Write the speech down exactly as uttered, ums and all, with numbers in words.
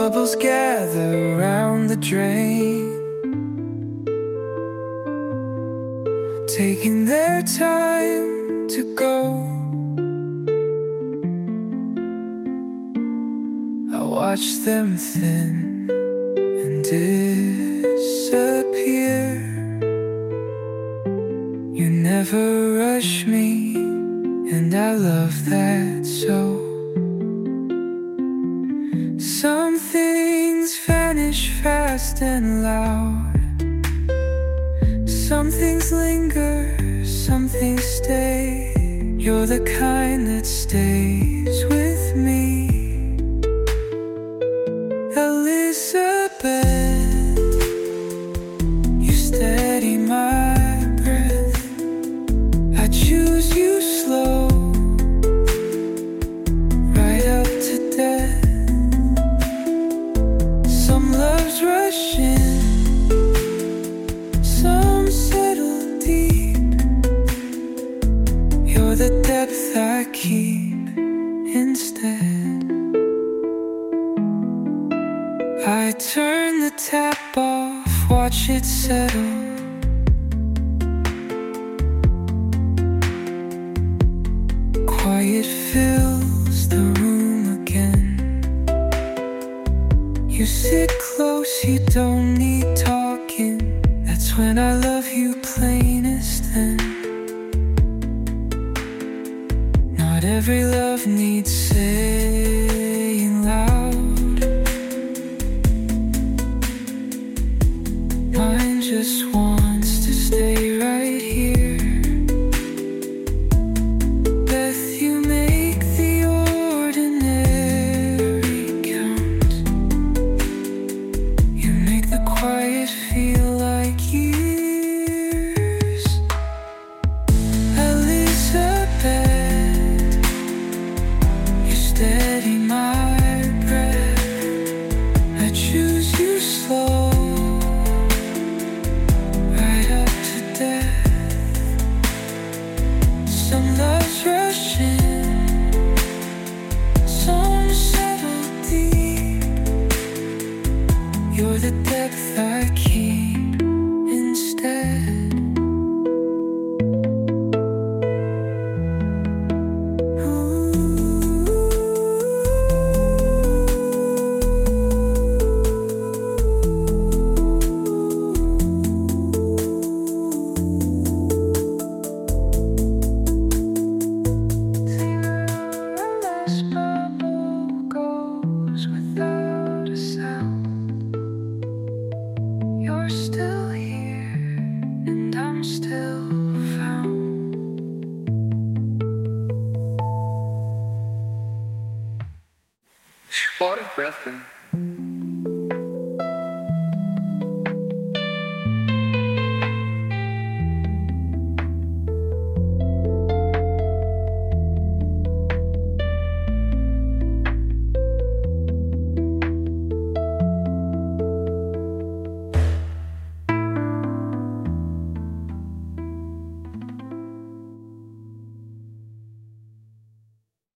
bubbles gather around the drain, taking their time to go. I watch them thin and disappear. You never rush me, and I love that so. Some things vanish fast and loud. Some things linger, some things stay. You're the kind that stays with me, Elizabeth. You steady my breath. I choose you slow, right up to death. Some loves rush in, some settle deep. You're the depth I keep instead. I turn the tap off, watch it settle. Quiet fills the room again. You sit close, you don't need talking. That's when I love you plainest then. Not every love needs saying loud. Mine just wants to stay right here. Beth, you make the ordinary count. You make the quiet feel like years. Elizabeth, you steady my breath. I choose you slow, right up to death. Some loves rush in, some settle deep. You're the depth I keep instead. This bubble goes without a sound. You're still here, and I'm still found. Water breath.